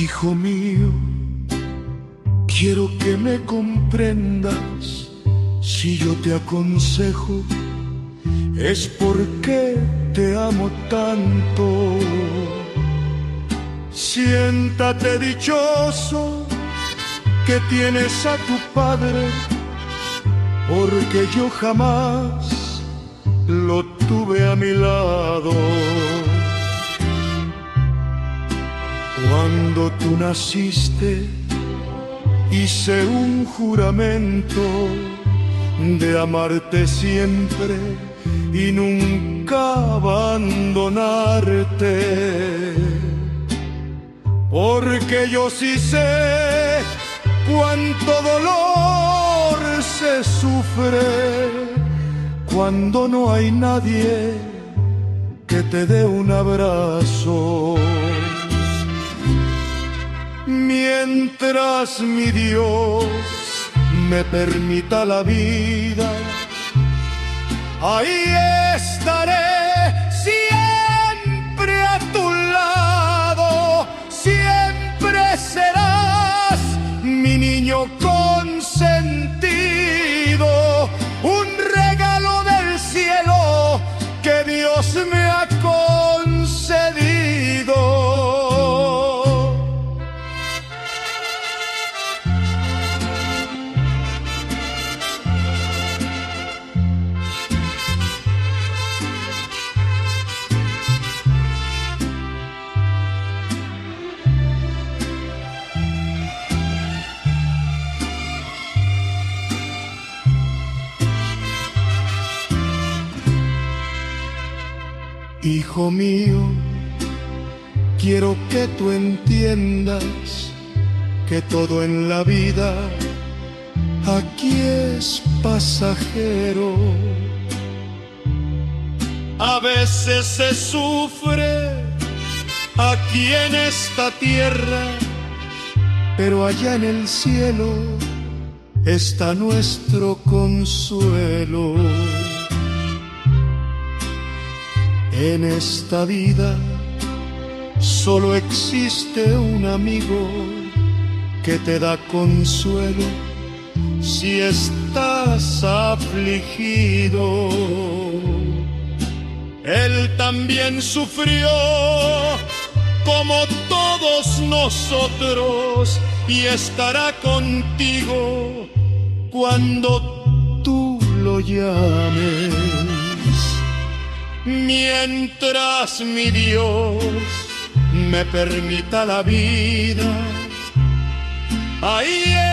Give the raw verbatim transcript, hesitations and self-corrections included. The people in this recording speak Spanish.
Hijo mío, quiero que me comprendas. Si yo te aconsejo, es porque te amo tanto. Siéntate dichoso que tienes a tu padre, porque yo jamás lo tuve a mi lado. Cuando tú naciste, hice un juramento de amarte siempre y nunca abandonarte, porque yo sí sé cuánto dolor se sufre cuando no hay nadie que te dé un abrazo. Mientras mi Dios me permita la vida, ahí estaré siempre a tu lado. Siempre serás mi niño consentido, un regalo del cielo que Dios me ha concedido. Hijo mío, quiero que tú entiendas que todo en la vida aquí es pasajero. A veces se sufre aquí en esta tierra, pero allá en el cielo está nuestro consuelo. En esta vida solo existe un amigo que te da consuelo si estás afligido. Él también sufrió como todos nosotros y estará contigo cuando tú lo llames. Mientras mi Dios me permita la vida, ahí